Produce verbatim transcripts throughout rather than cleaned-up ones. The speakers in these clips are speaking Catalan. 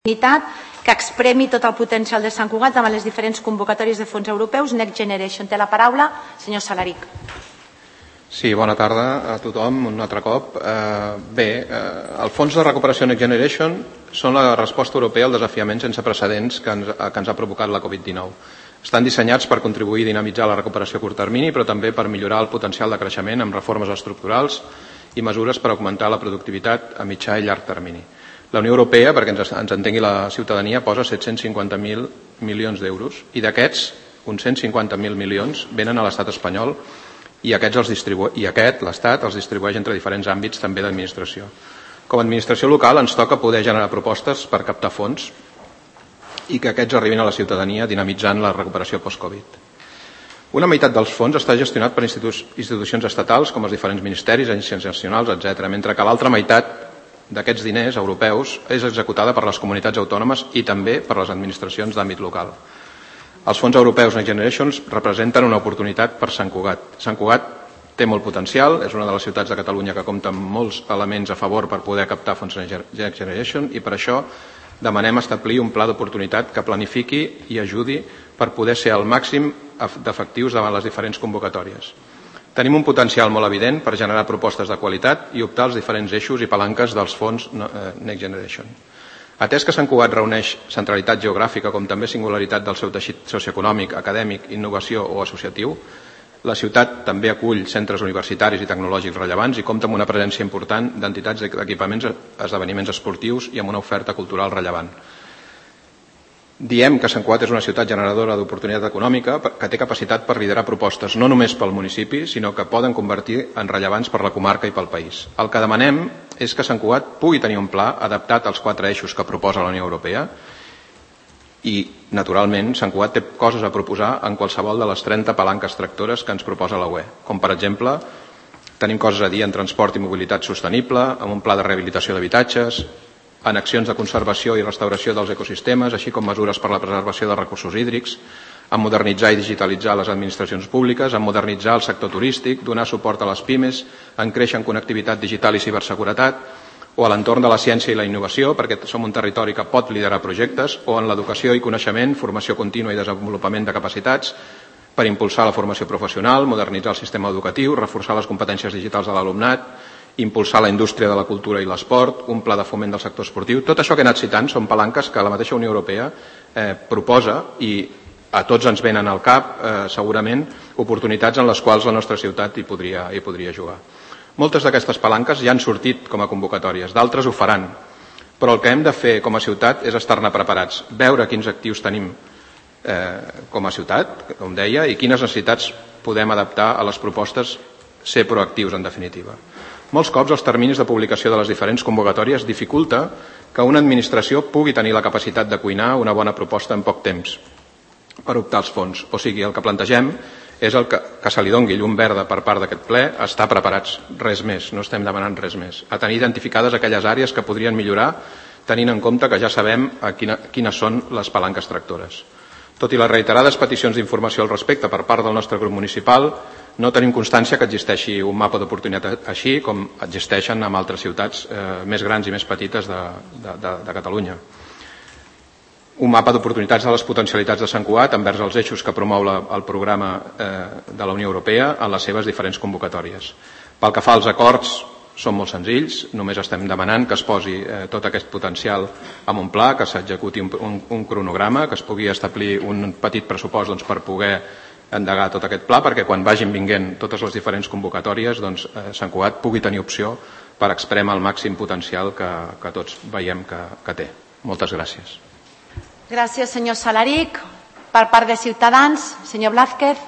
que expremi tot el potencial de Sant Cugat davant les diferents convocatòries de fons europeus. Next Generation. Té la paraula, senyor Salaric. Sí, bona tarda a tothom, un altre cop. Eh, bé, eh, el Fons de Recuperació Next Generation són la resposta europea al desafiament sense precedents que ens, que ens ha provocat la Covid dinou. Estan dissenyats per contribuir a dinamitzar la recuperació a curt termini, però també per millorar el potencial de creixement amb reformes estructurals i mesures per augmentar la productivitat a mitjà i llarg termini. La Unió Europea, perquè ens, ens entengui la ciutadania, posa set-cents cinquanta mil milions d'euros i d'aquests, uns cent cinquanta mil milions venen a l'estat espanyol i, aquests els distribu... i aquest, l'Estat, els distribueix entre diferents àmbits també d'administració. Com a administració local ens toca poder generar propostes per captar fons i que aquests arribin a la ciutadania dinamitzant la recuperació post-Covid. Una meitat dels fons està gestionat per institucions estatals com els diferents ministeris, agències nacionals, etcètera, mentre que l'altra meitat d'aquests diners europeus és executada per les comunitats autònomes i també per les administracions d'àmbit local. Els fons europeus Next Generation representen una oportunitat per Sant Cugat. Sant Cugat té molt potencial, és una de les ciutats de Catalunya que compta amb molts elements a favor per poder captar fons Next Generation i per això demanem establir un pla d'oportunitat que planifiqui i ajudi per poder ser al màxim d'efectius davant les diferents convocatòries. Tenim un potencial molt evident per generar propostes de qualitat i optar als diferents eixos i palanques dels fons Next Generation. Atès que Sant Cugat reuneix centralitat geogràfica com també singularitat del seu teixit socioeconòmic, acadèmic, innovació o associatiu, la ciutat també acull centres universitaris i tecnològics rellevants i compta amb una presència important d'entitats d'equipaments, esdeveniments esportius i amb una oferta cultural rellevant. Diem que Sant Cugat és una ciutat generadora d'oportunitat econòmica que té capacitat per liderar propostes no només pel municipi, sinó que poden convertir en rellevants per la comarca i pel país. El que demanem és que Sant Cugat pugui tenir un pla adaptat als quatre eixos que proposa la Unió Europea i, naturalment, Sant Cugat té coses a proposar en qualsevol de les trenta palanques tractores que ens proposa la U E, com per exemple tenim coses a dir en transport i mobilitat sostenible, amb un pla de rehabilitació d'habitatges, en accions de conservació i restauració dels ecosistemes, així com mesures per la preservació de recursos hídrics, en modernitzar i digitalitzar les administracions públiques, en modernitzar el sector turístic, donar suport a les pimes, en créixer en connectivitat digital i ciberseguretat, o a l'entorn de la ciència i la innovació, perquè som un territori que pot liderar projectes, o en l'educació i coneixement, formació contínua i desenvolupament de capacitats, per impulsar la formació professional, modernitzar el sistema educatiu, reforçar les competències digitals de l'alumnat, impulsar la indústria de la cultura i l'esport, un pla de foment del sector esportiu. Tot això que he anat citant són palanques que la mateixa Unió Europea eh, proposa i a tots ens venen al cap, eh, segurament, oportunitats en les quals la nostra ciutat hi podria, hi podria jugar. Moltes d'aquestes palanques ja han sortit com a convocatòries, d'altres ho faran, però el que hem de fer com a ciutat és estar-ne preparats, veure quins actius tenim eh, com a ciutat, com deia, i quines necessitats podem adaptar a les propostes, ser proactius en definitiva. Molts cops els terminis de publicació de les diferents convocatòries dificulta que una administració pugui tenir la capacitat de cuinar una bona proposta en poc temps per optar als fons. O sigui, el que plantegem és el que, que se li doni llum verda per part d'aquest ple, estar preparats, res més, no estem demanant res més. A tenir identificades aquelles àrees que podrien millorar tenint en compte que ja sabem a quina, quines són les palanques tractores. Tot i les reiterades peticions d'informació al respecte per part del nostre grup municipal, no tenim constància que existeixi un mapa d'oportunitat així com existeixen en altres ciutats eh, més grans i més petites de, de, de, de Catalunya. Un mapa d'oportunitats de les potencialitats de Sant Cugat envers els eixos que promou la, el programa eh, de la Unió Europea en les seves diferents convocatòries. Pel que fa als acords, són molt senzills, només estem demanant que es posi eh, tot aquest potencial en un pla, que s'executi un, un, un cronograma, que es pugui establir un petit pressupost doncs, per poder endegar tot aquest pla, perquè quan vagin vinguent totes les diferents convocatòries, doncs, eh, Sant Cugat pugui tenir opció per expremar el màxim potencial que, que tots veiem que, que té. Moltes gràcies. Gràcies, senyor Salaric. Per part de Ciutadans, senyor Blázquez.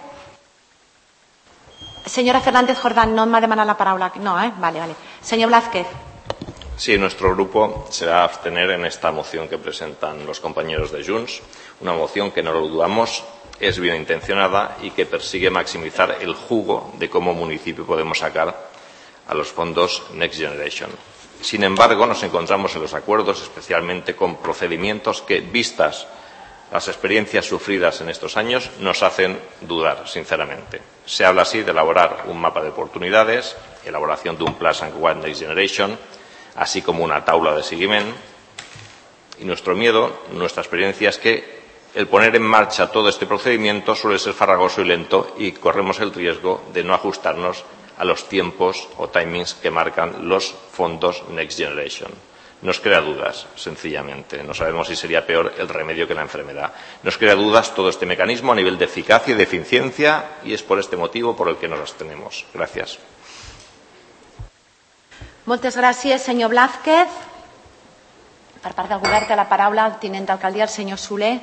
Señora Fernández Jordán, no me ha demandado la palabra. No, ¿eh? Vale, vale. Señor Blázquez. Sí, nuestro grupo se va a abstener en esta moción que presentan los compañeros de Junts. Una moción que, no lo dudamos, es bien intencionada y que persigue maximizar el jugo de cómo municipio podemos sacar a los fondos Next Generation. Sin embargo, nos encontramos en los acuerdos, especialmente con procedimientos que, vistas las experiencias sufridas en estos años, nos hacen dudar, sinceramente. Se habla así de elaborar un mapa de oportunidades, elaboración de un plan Sant Cugat Next Generation, así como una tabla de seguimiento, Y nuestro miedo, nuestra experiencia es que el poner en marcha todo este procedimiento suele ser farragoso y lento y corremos el riesgo de no ajustarnos a los tiempos o timings que marcan los fondos Next Generation. Nos crea dudas, sencillamente. No sabemos si sería peor el remedio que la enfermedad. Nos crea dudas todo este mecanismo a nivel de eficacia y de eficiencia y es por este motivo por el que nos abstenemos. Gracias. Moltes gràcies, senyor Blázquez. Per part del govern té la paraula el tinent d'alcaldia, el senyor Soler.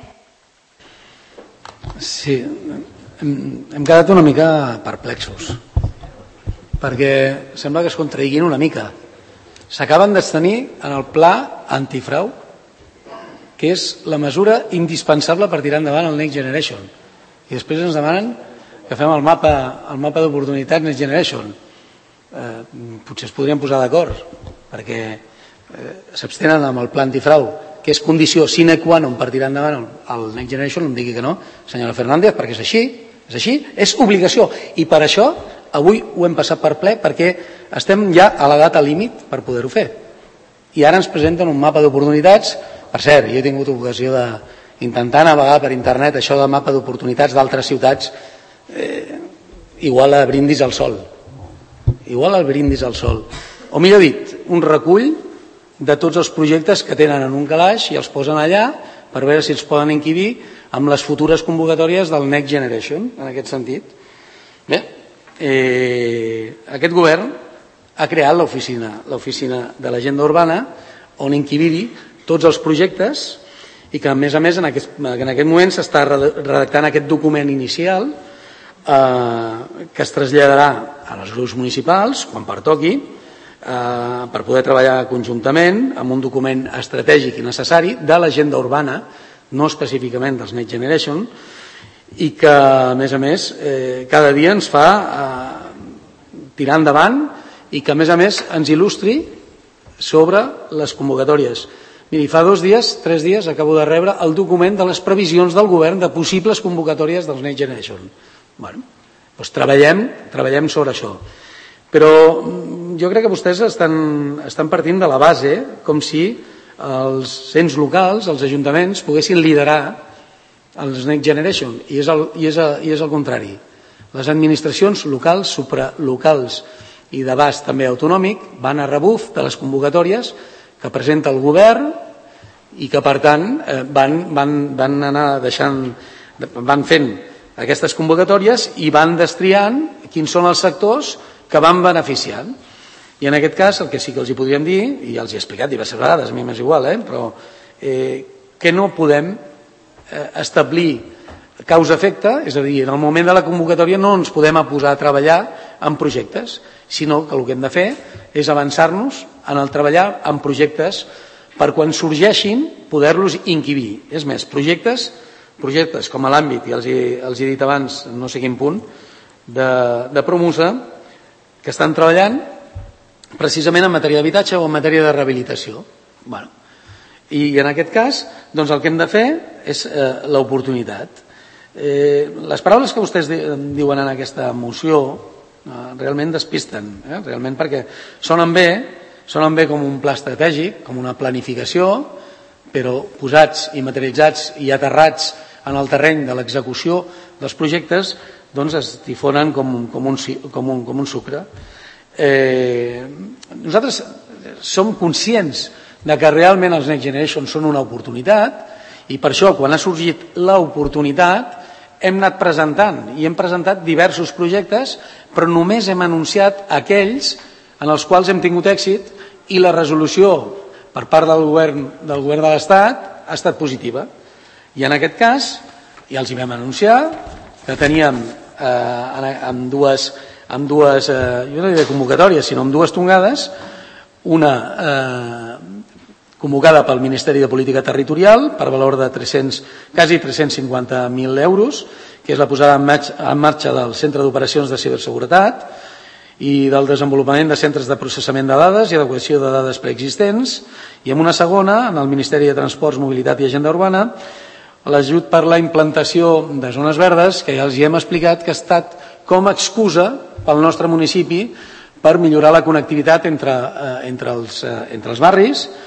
Sí, hem, hem quedat una mica perplexos, perquè sembla que es contradiguin una mica. S'acaben d'abstenir en el pla antifrau, que és la mesura indispensable per tirar endavant el Next Generation. I després ens demanen que fem el mapa, el mapa d'oportunitats Next Generation. Eh, potser es podrien posar d'acord, perquè eh, s'abstenen amb el pla antifrau, que és condició sine qua non per tirar endavant el, el Next Generation. No em digui que no, senyora Fernández, perquè és així, és així, és obligació. I per això avui ho hem passat per ple, perquè estem ja a la data límit per poder-ho fer. I ara ens presenten un mapa d'oportunitats. Per cert, jo he tingut ocasió d'intentar navegar per internet això del mapa d'oportunitats d'altres ciutats, eh, igual a brindis al sol. Igual al brindis al sol. O millor dit, un recull de tots els projectes que tenen en un calaix i els posen allà per veure si els poden inquibir amb les futures convocatòries del Next Generation, en aquest sentit. Bé, eh, aquest govern ha creat l'oficina, l'oficina de l'agenda urbana, on inquibir tots els projectes i que, a més a més, en aquest, en aquest moment s'està redactant aquest document inicial eh, que es traslladarà a les grups municipals, quan pertoqui, eh, per poder treballar conjuntament amb un document estratègic i necessari de l'agenda urbana, no específicament dels Next Generation, i que, a més a més, eh, cada dia ens fa eh, tirar endavant i que, a més a més, ens il·lustri sobre les convocatòries. Miri, fa dos dies, tres dies, acabo de rebre el document de les previsions del govern de possibles convocatòries dels Next Generation. Bueno, doncs treballem, treballem sobre això. Però jo crec que vostès estan, estan partint de la base com si els ens locals, els ajuntaments, poguessin liderar els Next Generation, i és el, i és el, i és el contrari. Les administracions locals, supralocals i d'abast també autonòmic van a rebuf de les convocatòries que presenta el govern i que, per tant, van, van, van anar deixant, van fent aquestes convocatòries i van destriant quins són els sectors que van beneficiant. I en aquest cas, el que sí que els hi podríem dir, i ja els he explicat diverses vegades, a mi m'és igual, eh, però eh, que no podem eh, establir causa-efecte, és a dir, en el moment de la convocatòria no ens podem posar a treballar en projectes, sinó que el que hem de fer és avançar-nos en el treballar en projectes per quan sorgeixin poder-los inquibir. És més, projectes, projectes com a l'àmbit, i els he, els he dit abans, no sé quin punt, de, de Promusa, que estan treballant precisament en matèria d'habitatge o en matèria de rehabilitació. Bueno, i en aquest cas, doncs el que hem de fer és eh, l'oportunitat. Eh, les paraules que vostès diuen en aquesta moció eh, realment despisten, eh, realment perquè sonen bé, sonen bé com un pla estratègic, com una planificació, però posats i materialitzats i aterrats en el terreny de l'execució dels projectes, doncs es difonen com, com, un, com, un, com un sucre. Eh, nosaltres som conscients de que realment els Next Generation són una oportunitat i per això, quan ha sorgit l'oportunitat, hem anat presentant i hem presentat diversos projectes, però només hem anunciat aquells en els quals hem tingut èxit i la resolució per part del govern, del govern de l'Estat ha estat positiva. I en aquest cas ja els hi vam anunciar que teníem eh, amb dues, amb dues eh, jo no diré convocatòries, sinó amb dues tongades, una eh, convocada pel Ministeri de Política Territorial per valor de tres-cents, quasi tres-cents cinquanta mil euros, que és la posada en marxa, en marxa del Centre d'Operacions de Ciberseguretat i del desenvolupament de centres de processament de dades i adequació de dades preexistents, i amb una segona, en el Ministeri de Transports, Mobilitat i Agenda Urbana, l'ajut per la implantació de zones verdes, que ja els hi hem explicat que ha estat com a excusa pel nostre municipi per millorar la connectivitat entre, eh, entre, els, eh, entre els barris,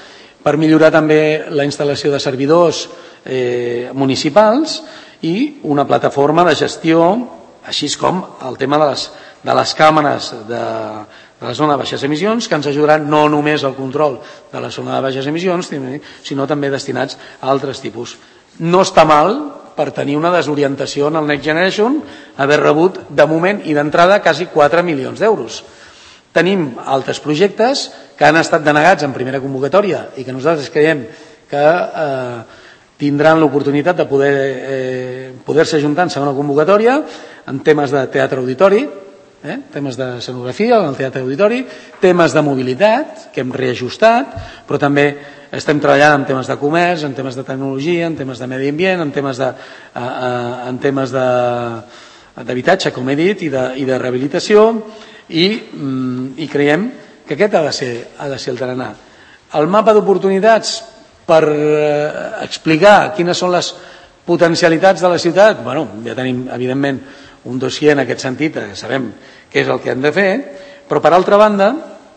per millorar també la instal·lació de servidors eh, municipals i una plataforma de gestió, així com el tema de les, de les càmeres de, de la zona de baixes emissions, que ens ajudaran no només al control de la zona de baixes emissions, sinó també destinats a altres tipus. No està mal, per tenir una desorientació en el Next Generation, haver rebut de moment i d'entrada quasi quatre milions d'euros. Tenim altres projectes que han estat denegats en primera convocatòria i que nosaltres creiem que eh, tindran l'oportunitat de poder, eh, poder-se ajuntar en segona convocatòria en temes de teatre auditori, eh, temes de escenografia en el teatre auditori, temes de mobilitat que hem reajustat, però també estem treballant en temes de comerç, en temes de tecnologia, en temes de medi ambient, en temes de, eh, eh, en temes de, d'habitatge, com he dit, i de, i de rehabilitació, i, mm, i creiem que aquest ha de ser, ha de ser el tarannà. El mapa d'oportunitats per eh, explicar quines són les potencialitats de la ciutat, bueno, ja tenim evidentment un dossier en aquest sentit, que sabem què és el que hem de fer, però per altra banda,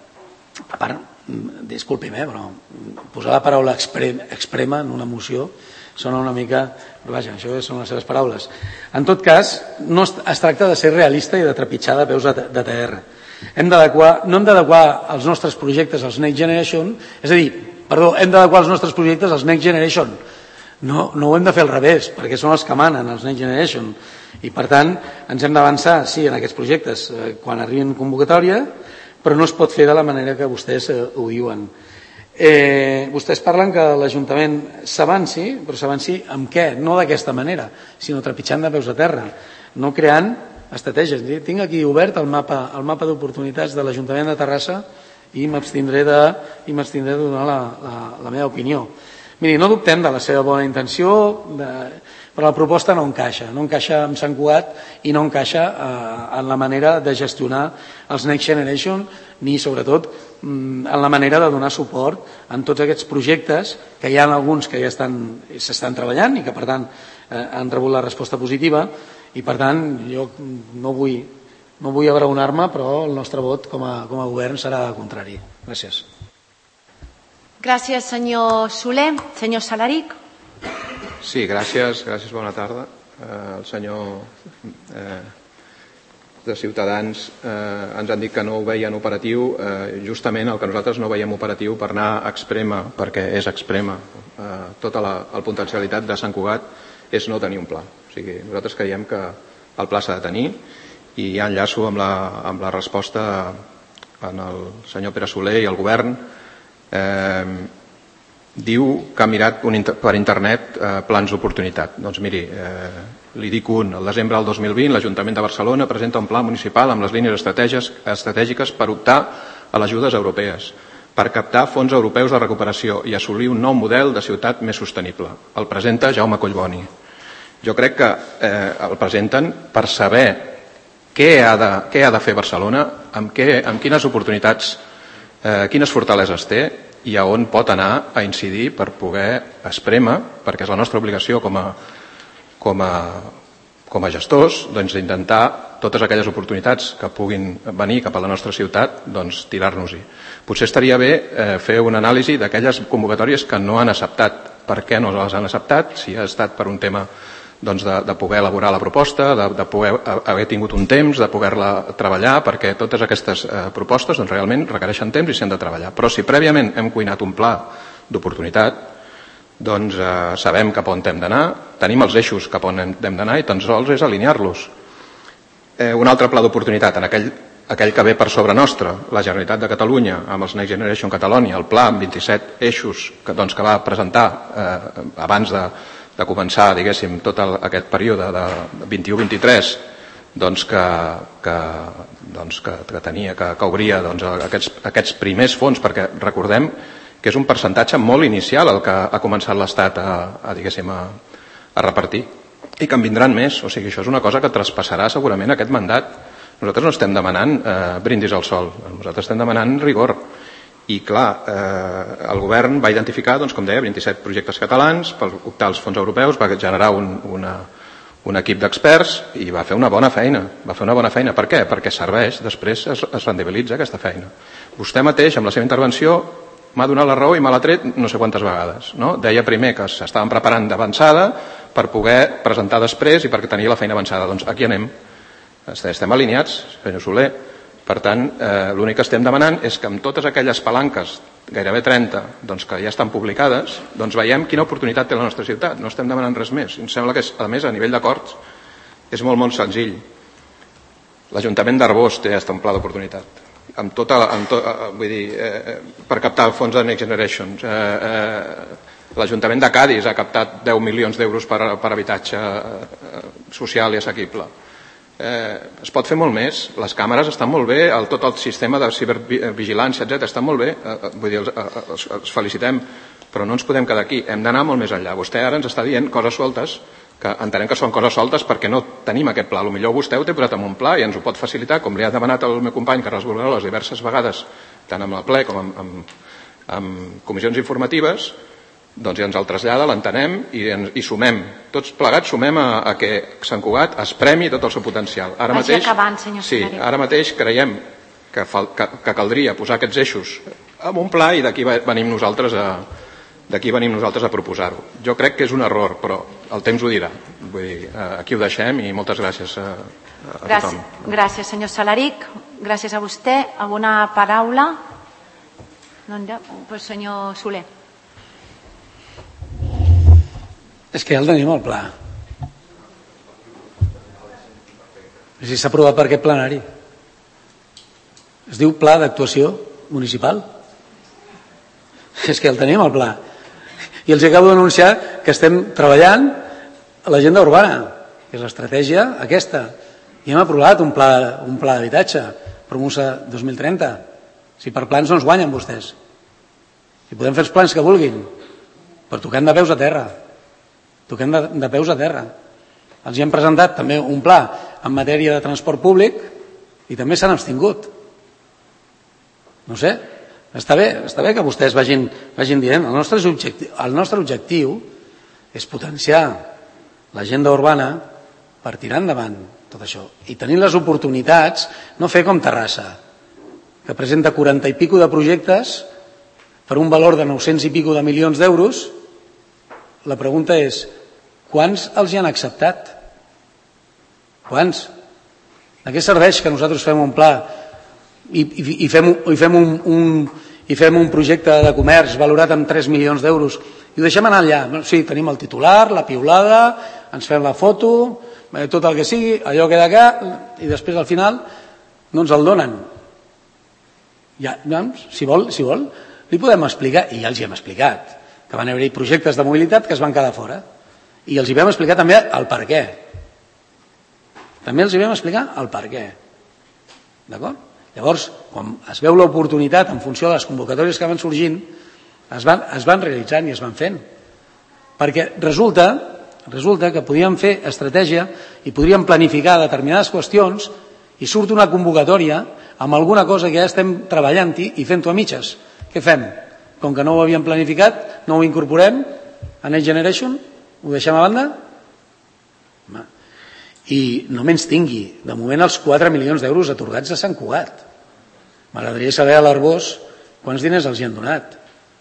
a part, disculpi'm, eh, però posar la paraula exprema en una moció sona una mica, però vaja, això són les seves paraules. En tot cas, no es tracta de ser realista i de trepitjar de peus de terra. Hem d'adequar, no hem d'adequar els nostres projectes als Next Generation, és a dir, perdó, hem d'adequar els nostres projectes als Next Generation. No, no ho hem de fer al revés, perquè són els que manen, els Next Generation. I per tant, ens hem d'avançar, sí, en aquests projectes, eh, quan arribin convocatòria, però no es pot fer de la manera que vostès eh, ho diuen. Eh, vostès parlen que l'Ajuntament s'avanci, però s'avanci amb què? No d'aquesta manera, sinó trepitjant de peus a terra, no creant estratègies. Tinc aquí obert el mapa, el mapa d'oportunitats de l'Ajuntament de Terrassa i m'abstindré de, i m'abstindré de donar la, la, la meva opinió. Miri, no dubtem de la seva bona intenció, de, però la proposta no encaixa, no encaixa amb Sant Cugat i no encaixa eh, en la manera de gestionar els Next Generation, ni sobretot en la manera de donar suport en tots aquests projectes, que hi ha alguns que ja s'estan treballant i que per tant eh, han rebut la resposta positiva, i per tant jo no vull, no vull abraonar-me, però el nostre vot com a, com a govern serà contrari. Gràcies. Gràcies, senyor Soler. Senyor Salaric. Sí, gràcies, gràcies, bona tarda. Eh, el senyor eh, de Ciutadans eh, ens han dit que no ho veien operatiu, eh, justament el que nosaltres no veiem operatiu per anar a Exprema, perquè és Exprema, eh, tota la, la potencialitat de Sant Cugat és no tenir un pla. O sigui, nosaltres creiem que el pla s'ha de tenir, i ja enllaço amb la, amb la resposta en el senyor Pere Soler i el govern. Eh, diu que ha mirat un, per internet eh, plans d'oportunitat. Doncs miri, eh, li dic un. El desembre del dos mil vint l'Ajuntament de Barcelona presenta un pla municipal amb les línies estratègiques per optar a les ajudes europees, per captar fons europeus de recuperació i assolir un nou model de ciutat més sostenible. El presenta Jaume Collboni. Jo crec que eh, el presenten per saber què ha de, què ha de fer Barcelona, amb, què, amb quines oportunitats, eh, quines fortaleses té i a on pot anar a incidir per poder Exprema, perquè és la nostra obligació com a, com a, com a gestors, doncs, d'intentar totes aquelles oportunitats que puguin venir cap a la nostra ciutat, doncs, tirar-nos-hi. Potser estaria bé eh, fer una anàlisi d'aquelles convocatòries que no han acceptat. Per què no les han acceptat? Si ha estat per un tema doncs, de, de poder elaborar la proposta, de, de poder haver tingut un temps, de poder-la treballar, perquè totes aquestes eh, propostes doncs, realment requereixen temps i s'han de treballar. Però si prèviament hem cuinat un pla d'oportunitat, doncs eh, sabem cap on hem d'anar, tenim els eixos cap on hem d'anar i tan sols és alinear-los. Eh, un altre pla d'oportunitat, en aquell, aquell que ve per sobre nostre, la Generalitat de Catalunya, amb els Next Generation Catalonia, el pla amb vint-i-set eixos que, doncs, que va presentar eh, abans de de començar, diguéssim, tot el, aquest període de vint-i-u vint-i-tres, doncs que, que, doncs que, que tenia, que, que obria doncs, aquests, aquests primers fons, perquè recordem que és un percentatge molt inicial el que ha començat l'Estat a, a, diguéssim, a, a repartir, i que en vindran més. O sigui, això és una cosa que traspassarà segurament aquest mandat. Nosaltres no estem demanant eh, brindis al sol, nosaltres estem demanant rigor. I clar, eh, el govern va identificar, doncs, com deia, vint-i-set projectes catalans per optar als fons europeus, va generar un, una, un equip d'experts i va fer una bona feina. Va fer una bona feina. Per què? Perquè serveix, després es, es rendibilitza aquesta feina. Vostè mateix, amb la seva intervenció, m'ha donat la raó i me l'ha tret no sé quantes vegades. No? Deia primer que s'estaven preparant d'avançada per poder presentar després i perquè tenia la feina avançada. Doncs aquí anem. Estem alineats, senyor Soler. Per tant, eh, l'únic que estem demanant és que amb totes aquelles palanques, gairebé trenta, doncs, que ja estan publicades, doncs veiem quina oportunitat té la nostra ciutat. No estem demanant res més. Em sembla que, és, a més, a nivell d'acords, és molt, molt senzill. L'Ajuntament d'Arbós té un pla d'oportunitat. Amb tota, amb to, vull dir, eh, per captar fons de Next Generation. Eh, eh, L'Ajuntament de Cadis ha captat deu milions d'euros per, per habitatge eh, social i assequible. Eh, es pot fer molt més, les càmeres estan molt bé, el, tot el sistema de cibervigilància, etcètera, està molt bé, eh, vull dir, els, els, els felicitem, però no ens podem quedar aquí, hem d'anar molt més enllà. Vostè ara ens està dient coses soltes, que entenem que són coses soltes perquè no tenim aquest pla. Potser vostè ho té posat en un pla i ens ho pot facilitar, com li ha demanat el meu company Carles Borgueroles diverses vegades, tant amb el ple com amb, amb, amb comissions informatives, doncs ja ens el trasllada, l'entenem i, i sumem. Tots plegats sumem a, a que Sant Cugat es premi tot el seu potencial. Ara Vagi mateix, acabant, senyor sí, Salari. ara mateix creiem que, fal, que, que caldria posar aquests eixos en un pla i d'aquí venim nosaltres a d'aquí venim nosaltres a proposar-ho. Jo crec que és un error, però el temps ho dirà. Vull dir, aquí ho deixem i moltes gràcies a, a gràcies, tothom. Gràcies, senyor Salaric. Gràcies a vostè. Alguna paraula? No, ja, pues senyor Soler. És que ja el tenim el pla. Si s'ha aprovat per aquest plenari. Es diu Pla d'Actuació Municipal. És que el tenim el pla. I els acabo d'anunciar que estem treballant a l'agenda urbana, que és l'estratègia aquesta. I hem aprovat un pla, un pla d'habitatge, Promusa dos mil trenta. Si per plans no ens guanyen vostès. Si podem fer els plans que vulguin, però toquem de peus a terra. Toquem de, de peus a terra. Els hi hem presentat també un pla en matèria de transport públic i també s'han abstingut. No sé, està bé, està bé que vostès vagin, vagin dient. El nostre objectiu, el nostre objectiu és potenciar l'agenda urbana per tirar endavant tot això. I tenir les oportunitats, no fer com Terrassa, que presenta quaranta i pico de projectes per un valor de nou-cents i pico de milions d'euros. La pregunta és, quants els hi han acceptat? Quants? De què serveix que nosaltres fem un pla i, i, i fem, i fem, un, un, i fem un projecte de comerç valorat amb tres milions d'euros i ho deixem anar allà? Sí, tenim el titular, la piulada, ens fem la foto, tot el que sigui, allò queda acá i després al final no ens el donen. Ja, doncs, si vol, si vol, li podem explicar, i ja els hi hem explicat, que van haver-hi projectes de mobilitat que es van quedar fora. I els hi vam explicar també el per què. També els hi vam explicar el per què. D'acord? Llavors, quan es veu l'oportunitat en funció de les convocatòries que van sorgint, es van, es van realitzant i es van fent. Perquè resulta, resulta que podíem fer estratègia i podríem planificar determinades qüestions i surt una convocatòria amb alguna cosa que ja estem treballant-hi i fent-ho a mitges. Què fem? Com que no ho havíem planificat, no ho incorporem a Next Generation? Ho deixem a banda? I no menys tingui, de moment els quatre milions d'euros atorgats a Sant Cugat. M'agradaria saber a l'Arbós quants diners els hi han donat.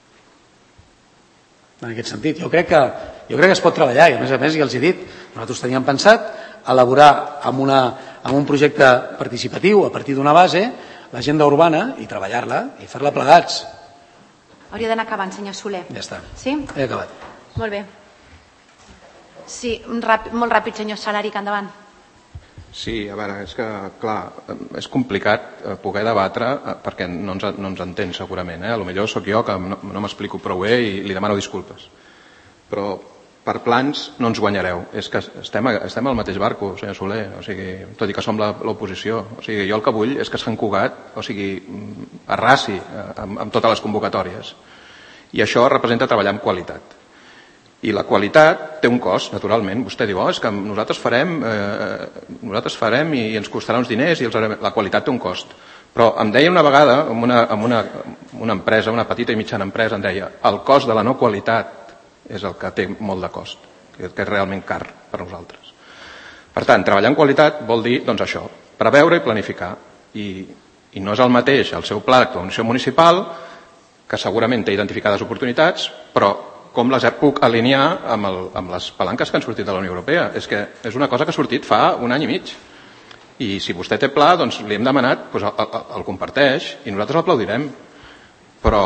En aquest sentit, jo crec que, jo crec que es pot treballar i a més a més, ja els he dit, nosaltres teníem pensat elaborar amb, una, amb un projecte participatiu a partir d'una base l'agenda urbana i treballar-la i fer-la plegats. Hauria d'anar acabant, senyor Soler. Ja està. Sí? He acabat. Molt bé. Sí, ràpid, molt ràpid, senyor Salaric, endavant. Sí, a veure, és que, clar, és complicat poder debatre perquè no ens, no ens entén segurament. Eh? A lo millor sóc jo que no, no m'explico prou bé i li demano disculpes. Però per plans no ens guanyareu. És que estem, estem al mateix barco, senyor Soler, o sigui, tot i que som l'oposició. O sigui, jo el que vull és que Sant Cugat, o sigui, arrasi amb, amb totes les convocatòries. I això representa treballar amb qualitat. I la qualitat té un cost, naturalment. Vostè diu, oh, és que nosaltres farem, eh, nosaltres farem i ens costarà uns diners i els harem... La qualitat té un cost. Però em deia una vegada, amb una, amb una, una empresa, una petita i mitjana empresa, em deia, el cost de la no qualitat és el que té molt de cost, que és realment car per nosaltres. Per tant, treballar en qualitat vol dir, doncs això, preveure i planificar. I, i no és el mateix el seu pla d'actuació municipal que segurament té identificades oportunitats, però com les puc alinear amb, el, amb les palanques que han sortit de la Unió Europea? És que és una cosa que ha sortit fa un any i mig. I si vostè té pla, doncs li hem demanat, doncs el, el, el comparteix i nosaltres l'aplaudirem. Però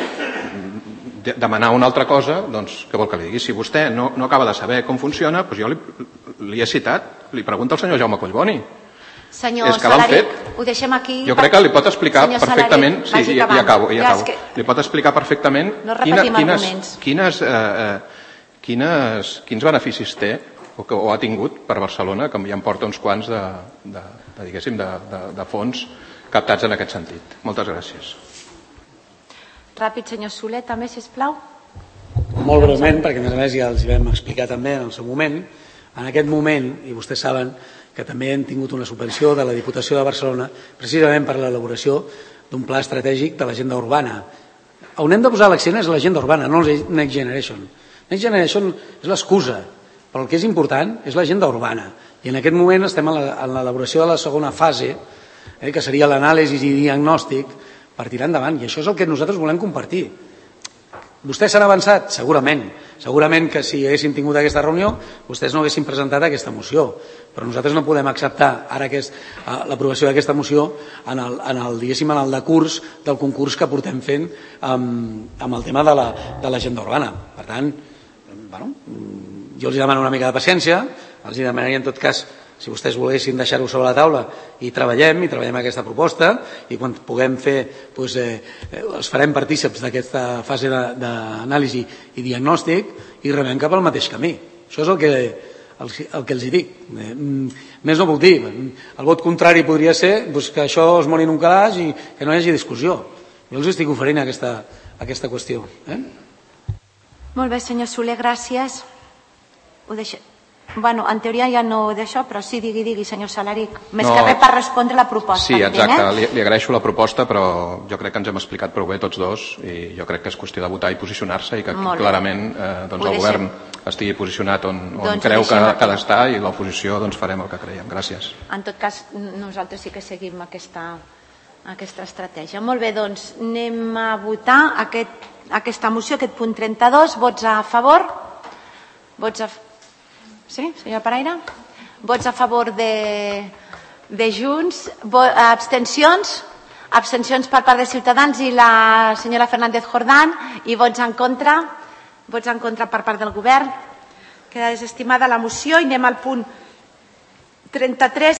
de, demanar una altra cosa, doncs què vol que li digui? Si vostè no, no acaba de saber com funciona, doncs jo li, li he citat, li pregunta al senyor Jaume Collboni. Senyor és que l'han Salaric, fet. Ho deixem aquí. Jo crec que li pot explicar senyor perfectament... Salaric, sí, i, i acabo, i acabo. Que... Li pot explicar perfectament no quina, quines, arguments. quines, eh, quines, quins beneficis té o, que, o ha tingut per Barcelona, que ja em porta uns quants de, de, de, diguéssim, de, de, de fons captats en aquest sentit. Moltes gràcies. Ràpid, senyor Soler, també, sisplau. Molt breument, perquè a més a més ja els vam explicar també en el seu moment. En aquest moment, i vostès saben que també hem tingut una subvenció de la Diputació de Barcelona precisament per l'elaboració d'un pla estratègic de l'agenda urbana. On hem de posar l'accent és l'agenda urbana, no el Next Generation. Next Generation és l'excusa, però el que és important és l'agenda urbana. I en aquest moment estem en l'elaboració de la segona fase, eh, que seria l'anàlisi i diagnòstic, per tirar endavant. I això és el que nosaltres volem compartir. Vostès s'han avançat? Segurament. Segurament que si haguéssim tingut aquesta reunió, vostès no haguessin presentat aquesta moció. Però nosaltres no podem acceptar ara l'aprovació d'aquesta moció en el, en el, diguéssim, en el decurs del concurs que portem fent amb, amb el tema de l'agenda la, urbana. Per tant, bueno, jo els demano una mica de paciència, els demanaria en tot cas, si vostès volguessin deixar-ho sobre la taula, i treballem, i treballem aquesta proposta, i quan puguem fer, doncs, eh, els farem partícips d'aquesta fase d'anàlisi i diagnòstic i remem cap al mateix camí. Això és el que, el, el que els hi dic. Eh, més no puc dir. El vot contrari podria ser doncs, que això es mori en un calaix i que no hi hagi discussió. Jo els estic oferint aquesta, aquesta qüestió. Eh? Molt bé, senyor Soler, gràcies. Ho deixem. Bueno, en teoria ja no d'això, però sí, digui, digui, senyor Salaric. Més no, que res per respondre la proposta. Sí, exacte, eh? li, li agraeixo la proposta, però jo crec que ens hem explicat prou bé tots dos i jo crec que és qüestió de votar i posicionar-se i que clarament eh, doncs el govern estigui posicionat on, on doncs creu que ha d'estar i l'oposició doncs farem el que creiem. Gràcies. En tot cas, nosaltres sí que seguim aquesta, aquesta estratègia. Molt bé, doncs anem a votar aquest, aquesta moció, aquest punt trenta-dos. Vots a favor? Vots a favor? Sí, senyora Paraire? Vots a favor de, de Junts? Abstencions? Abstencions per part de Ciutadans i la senyora Fernández Jordán. I vots en contra? Vots en contra per part del govern. Queda desestimada la moció i anem al punt trenta-tres.